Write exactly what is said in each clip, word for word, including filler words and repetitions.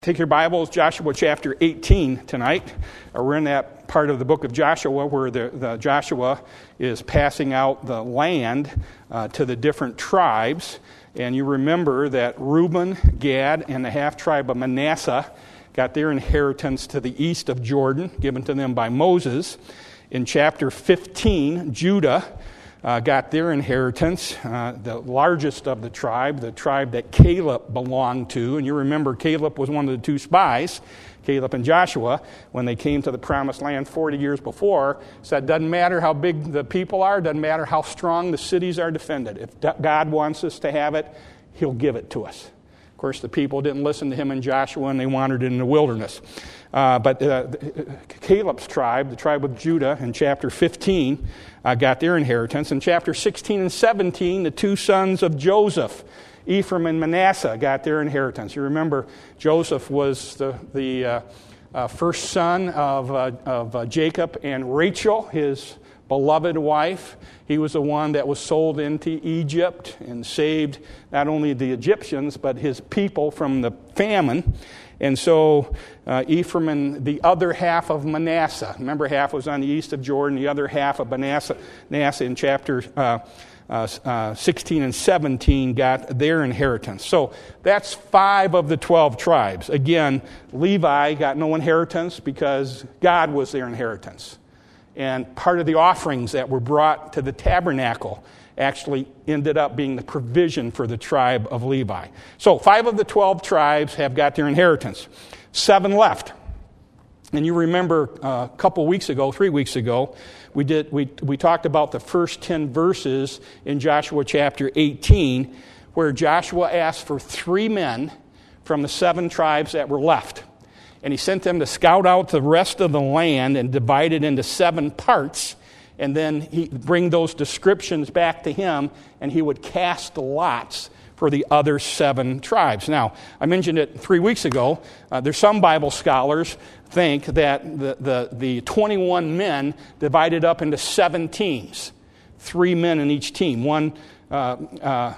Take your Bibles, Joshua chapter eighteen tonight. Uh, we're in that part of the book of Joshua where the, the Joshua is passing out the land uh, to the different tribes. And you remember that Reuben, Gad, and the half-tribe of Manasseh got their inheritance to the east of Jordan, given to them by Moses. In chapter fifteen, Judah Uh, got their inheritance, uh, the largest of the tribe, the tribe that Caleb belonged to. And you remember Caleb was one of the two spies, Caleb and Joshua, when they came to the promised land forty years before, said, doesn't matter how big the people are, doesn't matter how strong the cities are defended. If God wants us to have it, he'll give it to us. Of course, the people didn't listen to him and Joshua, and they wandered in the wilderness. Uh, but uh, Caleb's tribe, the tribe of Judah, in chapter fifteen, uh, got their inheritance. In chapter sixteen and seventeen, the two sons of Joseph, Ephraim and Manasseh, got their inheritance. You remember Joseph was the, the uh, uh, first son of, uh, of uh, Jacob and Rachel, his beloved wife. He was the one that was sold into Egypt and saved not only the Egyptians, but his people from the famine. And so uh, Ephraim and the other half of Manasseh, remember half was on the east of Jordan, the other half of Manasseh, Manasseh in chapter uh, uh, uh, sixteen and seventeen got their inheritance. So that's five of the twelve tribes. Again, Levi got no inheritance because God was their inheritance. And part of the offerings that were brought to the tabernacle actually ended up being the provision for the tribe of Levi. So five of the twelve tribes have got their inheritance. Seven left. And you remember uh, a couple weeks ago, three weeks ago, we did we we talked about the first ten verses in Joshua chapter eighteen, where Joshua asked for three men from the seven tribes that were left. And he sent them to scout out the rest of the land and divide it into seven parts. And then he'd bring those descriptions back to him, and he would cast lots for the other seven tribes. Now, I mentioned it three weeks ago. Uh, there's some Bible scholars think that the, the, the twenty-one men divided up into seven teams, three men in each team. One, uh, uh,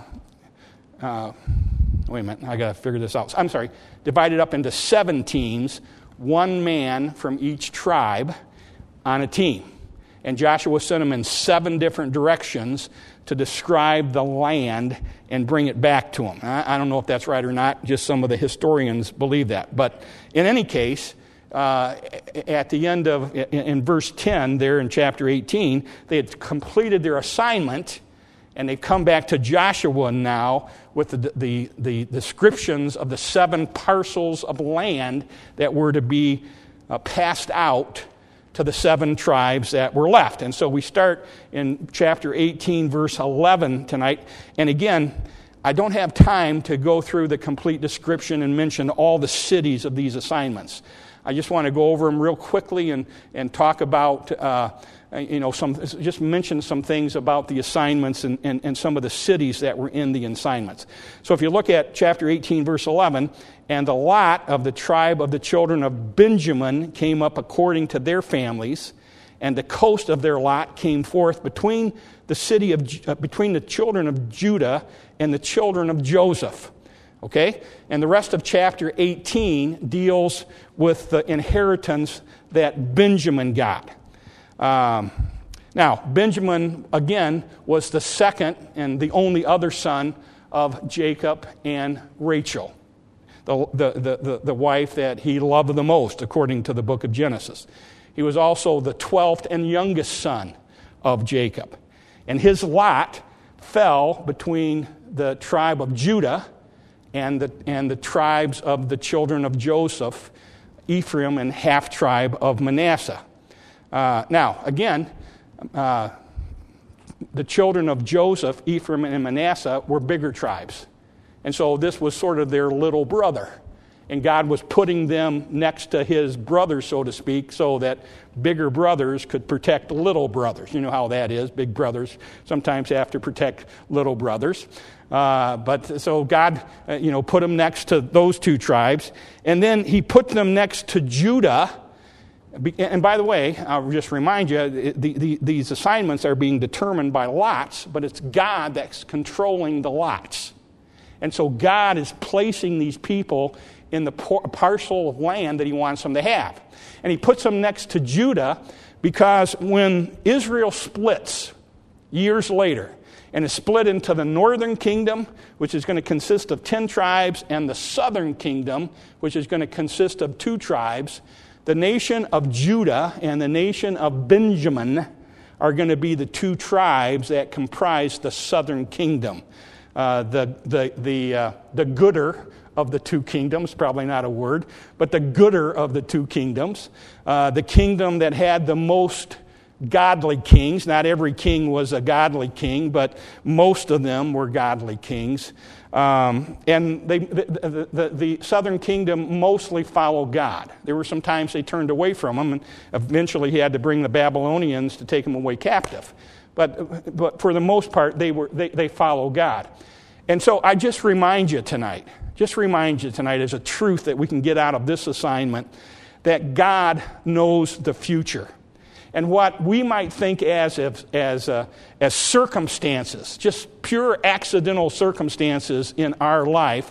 uh, wait a minute, I got to figure this out. I'm sorry, divided up into seven teams, one man from each tribe on a team. And Joshua sent them in seven different directions to describe the land and bring it back to them. I don't know if that's right or not. Just some of the historians believe that. But in any case, uh, at the end of, in verse ten there in chapter eighteen, they had completed their assignment, and they've come back to Joshua now with the, the, the descriptions of the seven parcels of land that were to be uh, passed out to the seven tribes that were left. And so we start in chapter eighteen, verse eleven tonight. And again, I don't have time to go through the complete description and mention all the cities of these assignments. I just want to go over them real quickly and, and talk about, uh, you know, some just mention some things about the assignments and, and, and some of the cities that were in the assignments. So if you look at chapter eighteen, verse eleven, and the lot of the tribe of the children of Benjamin came up according to their families, and the coast of their lot came forth between the city of uh, between the children of Judah and the children of Joseph. Okay? And the rest of chapter eighteen deals with the inheritance that Benjamin got. Um, now, Benjamin, again, was the second and the only other son of Jacob and Rachel, the, the, the, the wife that he loved the most, according to the book of Genesis. He was also the twelfth and youngest son of Jacob. And his lot fell between the tribe of Judah and the, and the tribes of the children of Joseph, Ephraim and half-tribe of Manasseh. Uh, now, again, uh, the children of Joseph, Ephraim and Manasseh, were bigger tribes. And so this was sort of their little brother. And God was putting them next to his brother, so to speak, so that bigger brothers could protect little brothers. You know how that is. Big brothers sometimes have to protect little brothers. Uh, but so God, uh, you know, put them next to those two tribes. And then he put them next to Judah. And by the way, I'll just remind you, the, the, these assignments are being determined by lots, but it's God that's controlling the lots. And so God is placing these people in the parcel of land that he wants them to have. And he puts them next to Judah because when Israel splits years later, and is split into the northern kingdom, which is going to consist of ten tribes, and the southern kingdom, which is going to consist of two tribes, the nation of Judah and the nation of Benjamin are going to be the two tribes that comprise the southern kingdom. Uh, the the the uh, the gooder of the two kingdoms, probably not a word, but the gooder of the two kingdoms, uh, the kingdom that had the most godly kings. Not every king was a godly king, but most of them were godly kings. Um, and they, the, the, the southern kingdom mostly followed God. There were some times they turned away from him, and eventually he had to bring the Babylonians to take them away captive. But, but for the most part, they were they, they follow God. And so I just remind you tonight, just remind you tonight as a truth that we can get out of this assignment, that God knows the future. And what we might think as as as, uh, as circumstances, just pure accidental circumstances in our life,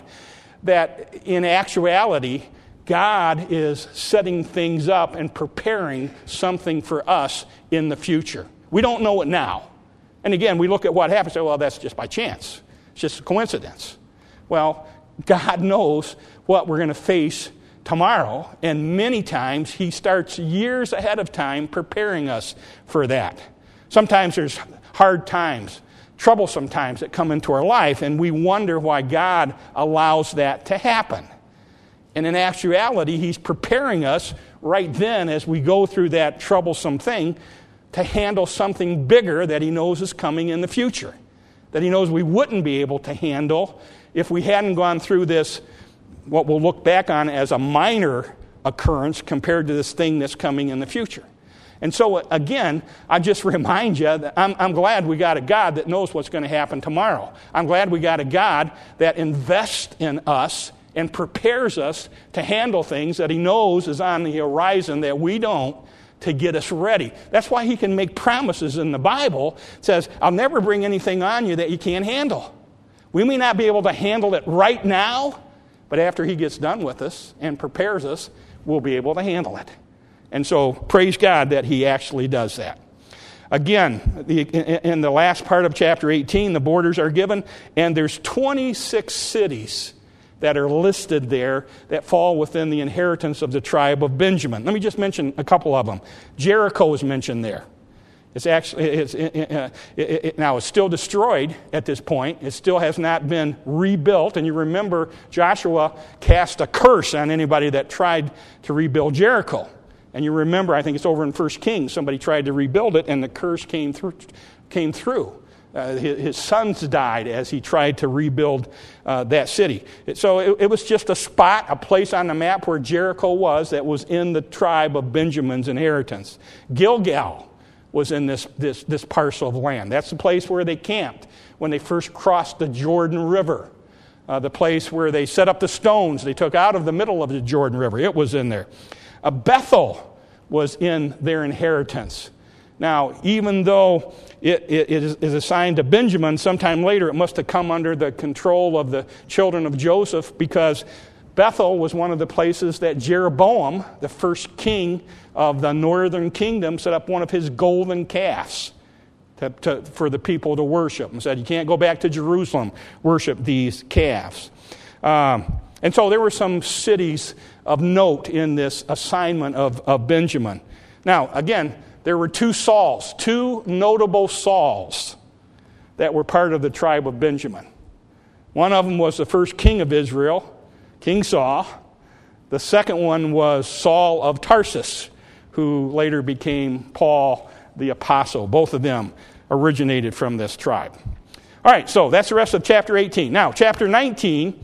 that in actuality, God is setting things up and preparing something for us in the future. We don't know it now. And again, we look at what happens and say, well, that's just by chance. It's just a coincidence. Well, God knows what we're going to face tomorrow, and many times he starts years ahead of time preparing us for that. Sometimes there's hard times, troublesome times that come into our life, and we wonder why God allows that to happen. And in actuality, he's preparing us right then as we go through that troublesome thing to handle something bigger that he knows is coming in the future, that he knows we wouldn't be able to handle if we hadn't gone through this, what we'll look back on as a minor occurrence compared to this thing that's coming in the future. And so, again, I just remind you that I'm, I'm glad we got a God that knows what's going to happen tomorrow. I'm glad we got a God that invests in us and prepares us to handle things that he knows is on the horizon that we don't, to get us ready. That's why he can make promises in the Bible. It says, I'll never bring anything on you that you can't handle. We may not be able to handle it right now, but after he gets done with us and prepares us, we'll be able to handle it. And so, praise God that he actually does that. Again, the, in the last part of chapter eighteen, the borders are given, and there's twenty-six cities that are listed there that fall within the inheritance of the tribe of Benjamin. Let me just mention a couple of them. Jericho is mentioned there. It's actually it's, it, it, it, now it's still destroyed at this point. It still has not been rebuilt. And you remember Joshua cast a curse on anybody that tried to rebuild Jericho. And you remember, I think it's over in First Kings, somebody tried to rebuild it, and the curse came through. Came through. Uh, his, his sons died as he tried to rebuild uh, that city. So it, it was just a spot, a place on the map where Jericho was that was in the tribe of Benjamin's inheritance. Gilgal was in this, this, this parcel of land. That's the place where they camped when they first crossed the Jordan River. Uh, the place where they set up the stones they took out of the middle of the Jordan River. It was in there. Uh, Bethel was in their inheritance. Now, even though it, it, it is assigned to Benjamin, sometime later it must have come under the control of the children of Joseph, because Bethel was one of the places that Jeroboam, the first king of the northern kingdom, set up one of his golden calves to, to, for the people to worship, and said, you can't go back to Jerusalem, worship these calves. Um, and so there were some cities of note in this assignment of, of Benjamin. Now, again, there were two Sauls, two notable Sauls that were part of the tribe of Benjamin. One of them was the first king of Israel, King Saul. The second one was Saul of Tarsus, who later became Paul the Apostle. Both of them originated from this tribe. All right, so that's the rest of chapter eighteen. Now, chapter nineteen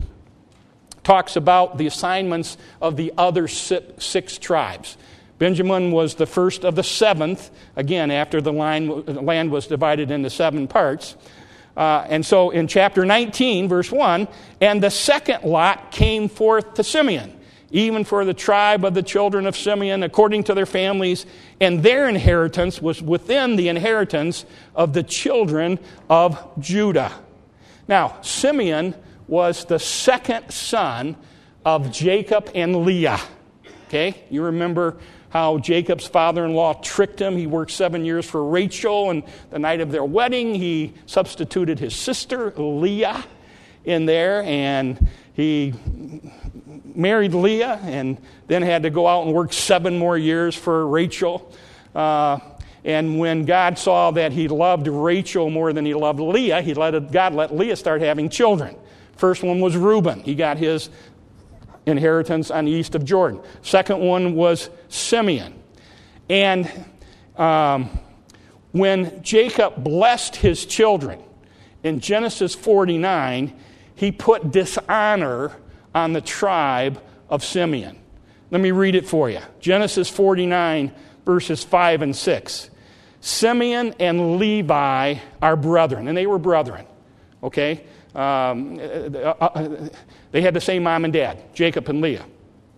talks about the assignments of the other six tribes. Benjamin was the first of the seventh, again, after the land was divided into seven parts. Uh, and so in chapter nineteen, verse one, and the second lot came forth to Simeon, even for the tribe of the children of Simeon, according to their families, and their inheritance was within the inheritance of the children of Judah. Now, Simeon was the second son of Jacob and Leah. Okay? You remember how Jacob's father-in-law tricked him. He worked seven years for Rachel, and the night of their wedding, he substituted his sister, Leah, in there, and he married Leah and then had to go out and work seven more years for Rachel. Uh, and when God saw that he loved Rachel more than he loved Leah, he let God let Leah start having children. First one was Reuben. He got his inheritance on the east of Jordan. Second one was Simeon. And um, when Jacob blessed his children in Genesis forty-nine, he put dishonor on the tribe of Simeon. Let me read it for you. Genesis forty-nine, verses five and six. Simeon and Levi are brethren, and they were brethren, okay? Um, they had the same mom and dad, Jacob and Leah.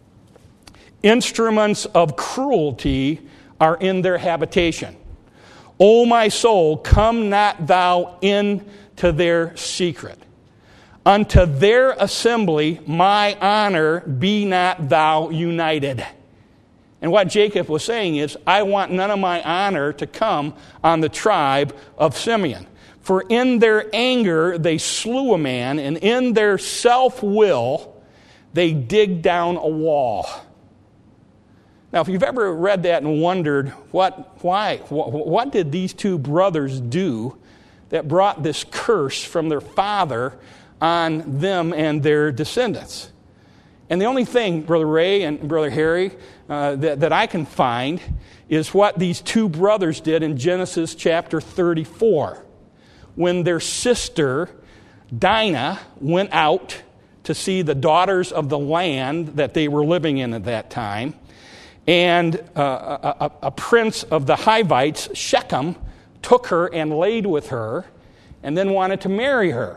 Instruments of cruelty are in their habitation. O my soul, come not thou into their secret. Unto their assembly my honor be not thou united. And what Jacob was saying is, I want none of my honor to come on the tribe of Simeon. For in their anger they slew a man, and in their self-will they dig down a wall. Now, if you've ever read that and wondered, what, why, what, what did these two brothers do that brought this curse from their father on them and their descendants? And the only thing, Brother Ray and Brother Harry, uh, that, that I can find is what these two brothers did in Genesis chapter thirty-four. When their sister, Dinah, went out to see the daughters of the land that they were living in at that time, and uh, a, a, a prince of the Hivites, Shechem, took her and laid with her and then wanted to marry her.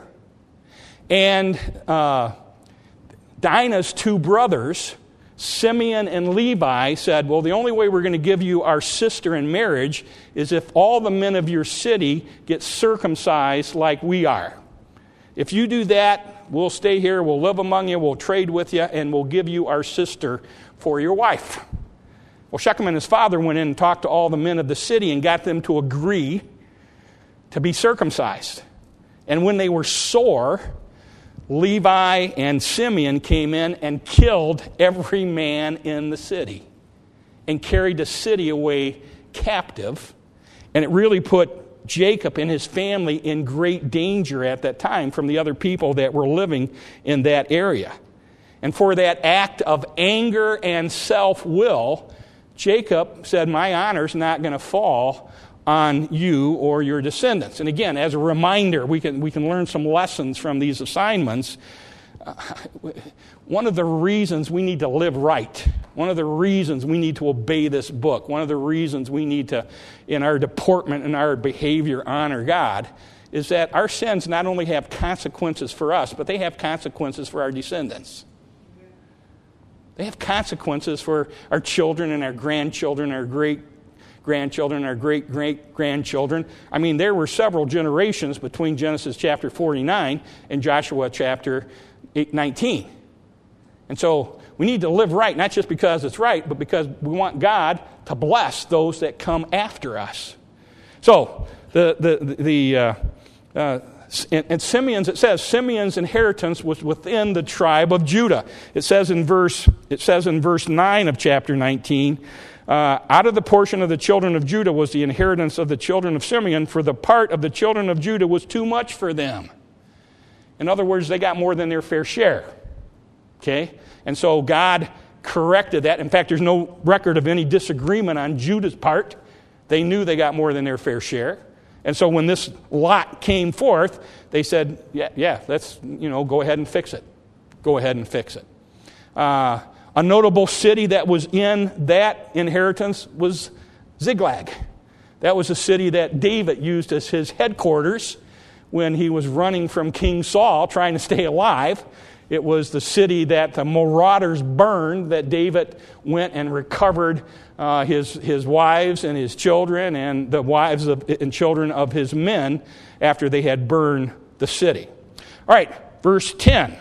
And uh, Dinah's two brothers, Simeon and Levi, said, well, the only way we're going to give you our sister in marriage is if all the men of your city get circumcised like we are. If you do that, we'll stay here, we'll live among you, we'll trade with you, and we'll give you our sister for your wife. Well, Shechem and his father went in and talked to all the men of the city and got them to agree to be circumcised. And when they were sore, Levi and Simeon came in and killed every man in the city and carried the city away captive. And it really put Jacob and his family in great danger at that time from the other people that were living in that area. And for that act of anger and self-will, Jacob said, my honor's not going to fall on you or your descendants. And again, as a reminder, we can we can learn some lessons from these assignments. Uh, one of the reasons we need to live right, one of the reasons we need to obey this book, one of the reasons we need to, in our deportment and our behavior, honor God, is that our sins not only have consequences for us, but they have consequences for our descendants. They have consequences for our children and our grandchildren, our great grandchildren, our great-great-grandchildren. I mean, there were several generations between Genesis chapter forty-nine and Joshua chapter nineteen. And so we need to live right, not just because it's right, but because we want God to bless those that come after us. So, the the the uh, uh, and, and Simeon's, it says, Simeon's inheritance was within the tribe of Judah. It says in verse, it says in verse nine of chapter nineteen, Uh, out of the portion of the children of Judah was the inheritance of the children of Simeon, for the part of the children of Judah was too much for them. In other words, they got more than their fair share. Okay? And so God corrected that. In fact, there's no record of any disagreement on Judah's part. They knew they got more than their fair share. And so when this lot came forth, they said, yeah, yeah, let's, you know, go ahead and fix it. Go ahead and fix it. Uh, A notable city that was in that inheritance was Ziklag. That was a city that David used as his headquarters when he was running from King Saul, trying to stay alive. It was the city that the marauders burned, that David went and recovered uh, his, his wives and his children and the wives of, and children of his men after they had burned the city. All right, verse ten.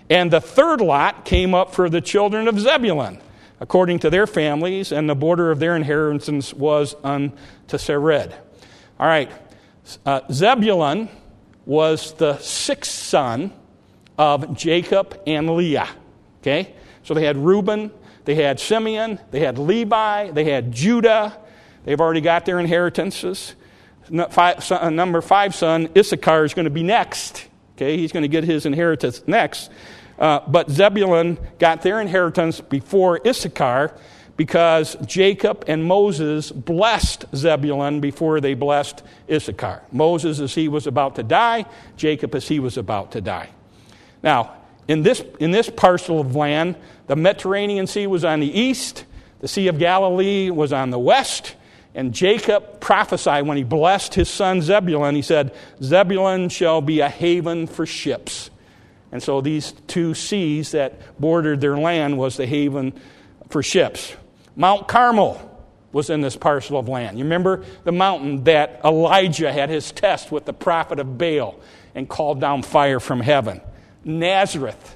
And the third lot came up for the children of Zebulun, according to their families, and the border of their inheritance was unto Sered. All right, uh, Zebulun was the sixth son of Jacob and Leah. Okay, so they had Reuben, they had Simeon, they had Levi, they had Judah. They've already got their inheritances. Number five son, Issachar, is going to be next. Okay, he's going to get his inheritance next. Uh, but Zebulun got their inheritance before Issachar because Jacob and Moses blessed Zebulun before they blessed Issachar. Moses as he was about to die, Jacob as he was about to die. Now, in this, in this parcel of land, the Mediterranean Sea was on the east, the Sea of Galilee was on the west, and Jacob prophesied when he blessed his son Zebulun, he said, Zebulun shall be a haven for ships. And so these two seas that bordered their land was the haven for ships. Mount Carmel was in this parcel of land. You remember the mountain that Elijah had his test with the prophet of Baal and called down fire from heaven. Nazareth,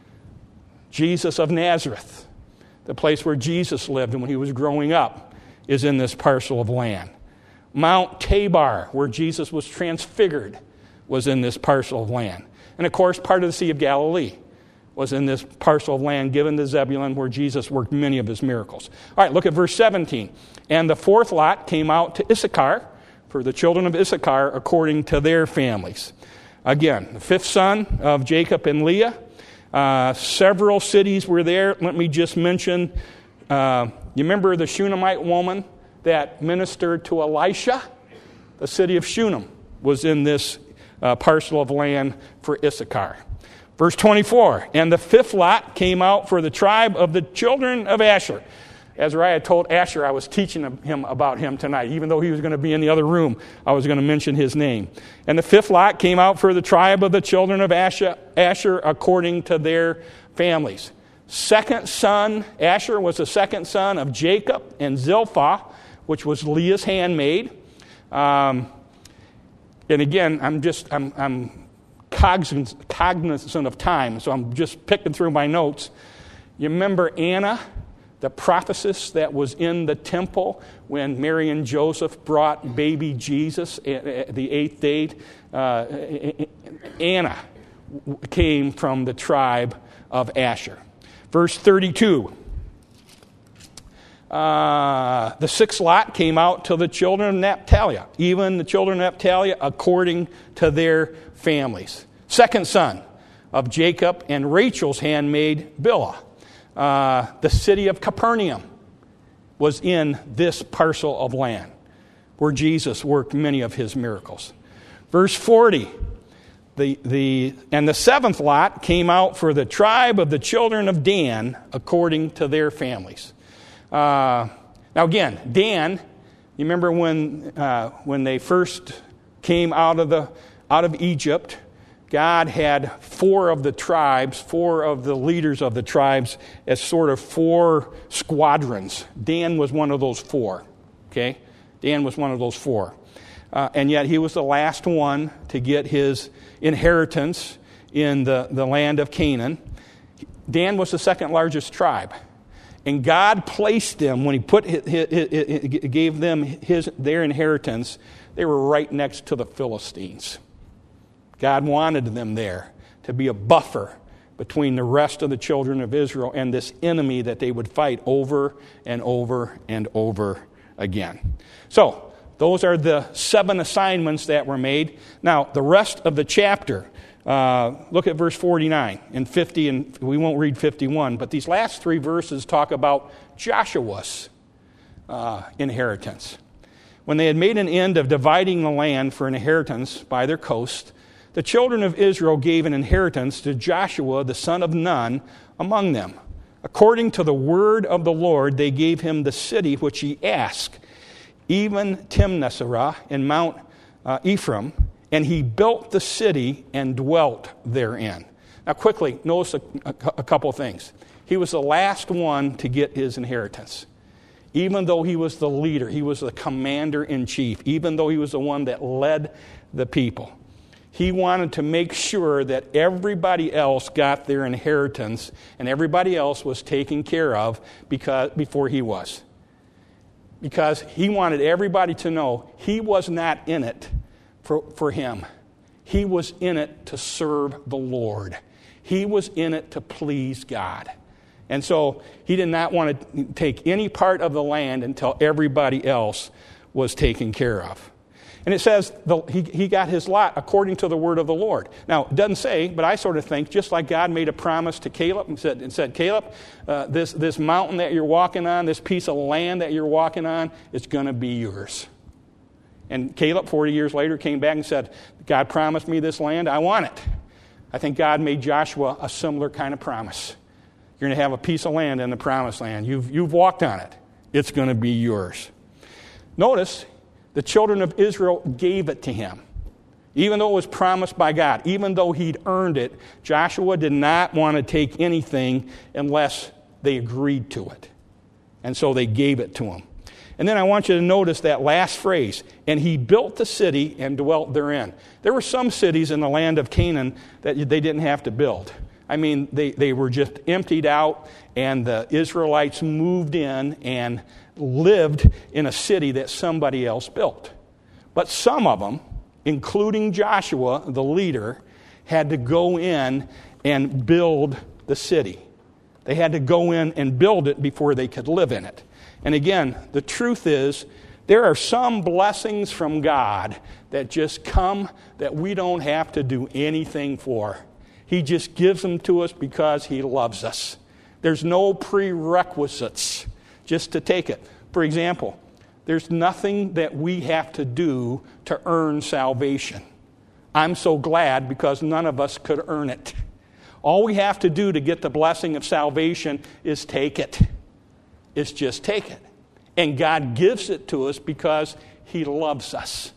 Jesus of Nazareth, the place where Jesus lived and when he was growing up, is in this parcel of land. Mount Tabor, where Jesus was transfigured, was in this parcel of land. And of course, part of the Sea of Galilee was in this parcel of land given to Zebulun where Jesus worked many of his miracles. All right, look at verse seventeen. And the fourth lot came out to Issachar, for the children of Issachar according to their families. Again, the fifth son of Jacob and Leah. Uh, several cities were there. Let me just mention, uh, you remember the Shunammite woman that ministered to Elisha? The city of Shunem was in this uh, parcel of land for Issachar. Verse twenty-four, and the fifth lot came out for the tribe of the children of Asher. Azariah told Asher I was teaching him about him tonight. Even though he was going to be in the other room, I was going to mention his name. And the fifth lot came out for the tribe of the children of Asher, Asher according to their families. Second son, Asher was the second son of Jacob and Zilpah, which was Leah's handmaid. Um, and again, I'm just, I'm, I'm cognizant, cognizant of time, so I'm just picking through my notes. You remember Anna, the prophetess that was in the temple when Mary and Joseph brought baby Jesus at the eighth day? Uh, Anna came from the tribe of Asher. Verse thirty-two. Uh, the sixth lot came out to the children of Naphtali, even the children of Naphtali according to their families. Second son of Jacob and Rachel's handmaid Bilhah. Uh, the city of Capernaum was in this parcel of land where Jesus worked many of his miracles. Verse forty, the, the, and the seventh lot came out for the tribe of the children of Dan according to their families. Uh, now again, Dan, you remember when uh, when they first came out of the out of Egypt, God had four of the tribes, four of the leaders of the tribes as sort of four squadrons. Dan was one of those four. Okay, Dan was one of those four, uh, and yet he was the last one to get his inheritance in the, the land of Canaan. Dan was the second largest tribe. And God placed them, when he put his, his, his, gave them his, their inheritance, they were right next to the Philistines. God wanted them there to be a buffer between the rest of the children of Israel and this enemy that they would fight over and over and over again. So, those are the seven assignments that were made. Now, the rest of the chapter, Uh, look at verse forty-nine and fifty, and we won't read fifty-one, but these last three verses talk about Joshua's uh, inheritance. When they had made an end of dividing the land for an inheritance by their coast, the children of Israel gave an inheritance to Joshua, the son of Nun, among them. According to the word of the Lord, they gave him the city which he asked, even Timnath-serah in Mount uh, Ephraim, and he built the city and dwelt therein. Now quickly, notice a, a, a couple things. He was the last one to get his inheritance. Even though he was the leader, he was the commander-in-chief, even though he was the one that led the people. He wanted to make sure that everybody else got their inheritance and everybody else was taken care of because, before he was. Because he wanted everybody to know he was not in it for, for him. He was in it to serve the Lord. He was in it to please God. And so he did not want to take any part of the land until everybody else was taken care of. And it says the, he, he got his lot according to the word of the Lord. Now, it doesn't say, but I sort of think, just like God made a promise to Caleb and said, and said Caleb, uh, this, this mountain that you're walking on, this piece of land that you're walking on, it's going to be yours. And Caleb, forty years later, came back and said, God promised me this land, I want it. I think God made Joshua a similar kind of promise. You're going to have a piece of land in the promised land. You've, you've walked on it. It's going to be yours. Notice, the children of Israel gave it to him. Even though it was promised by God, even though he'd earned it, Joshua did not want to take anything unless they agreed to it. And so they gave it to him. And then I want you to notice that last phrase, and he built the city and dwelt therein. There were some cities in the land of Canaan that they didn't have to build. I mean, they, they were just emptied out, and the Israelites moved in and lived in a city that somebody else built. But some of them, including Joshua, the leader, had to go in and build the city. They had to go in and build it before they could live in it. And again, the truth is, there are some blessings from God that just come that we don't have to do anything for. He just gives them to us because he loves us. There's no prerequisites just to take it. For example, there's nothing that we have to do to earn salvation. I'm so glad because none of us could earn it. All we have to do to get the blessing of salvation is take it. It's just take it. And God gives it to us because he loves us.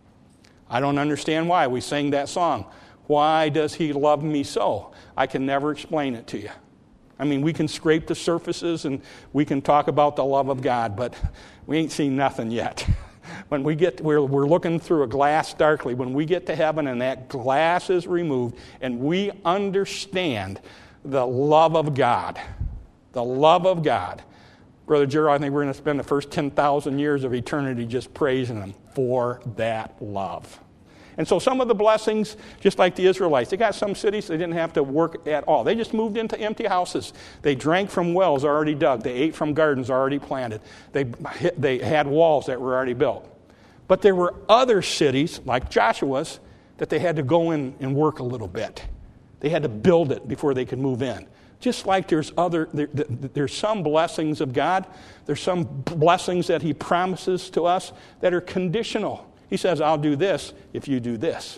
I don't understand why we sing that song. Why does he love me so? I can never explain it to you. I mean, we can scrape the surfaces and we can talk about the love of God, but we ain't seen nothing yet. When we get, we're, we're looking through a glass darkly. When we get to heaven and that glass is removed and we understand the love of God, the love of God, Brother Gerald, I think we're going to spend the first ten thousand years of eternity just praising him for that love. And so some of the blessings, just like the Israelites, they got some cities they didn't have to work at all. They just moved into empty houses. They drank from wells already dug. They ate from gardens already planted. They, they had walls that were already built. But there were other cities, like Joshua's, that they had to go in and work a little bit. They had to build it before they could move in. Just like there's other, there, there's some blessings of God, there's some blessings that he promises to us that are conditional. He says, I'll do this if you do this.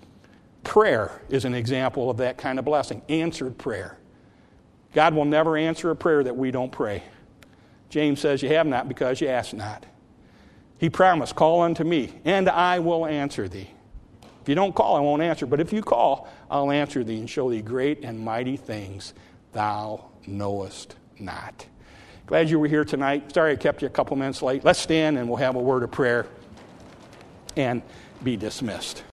Prayer is an example of that kind of blessing. Answered prayer. God will never answer a prayer that we don't pray. James says, you have not because you ask not. He promised, call unto me, and I will answer thee. If you don't call, I won't answer. But if you call, I'll answer thee and show thee great and mighty things thou knowest not. Glad you were here tonight. Sorry I kept you a couple minutes late. Let's stand and we'll have a word of prayer and be dismissed.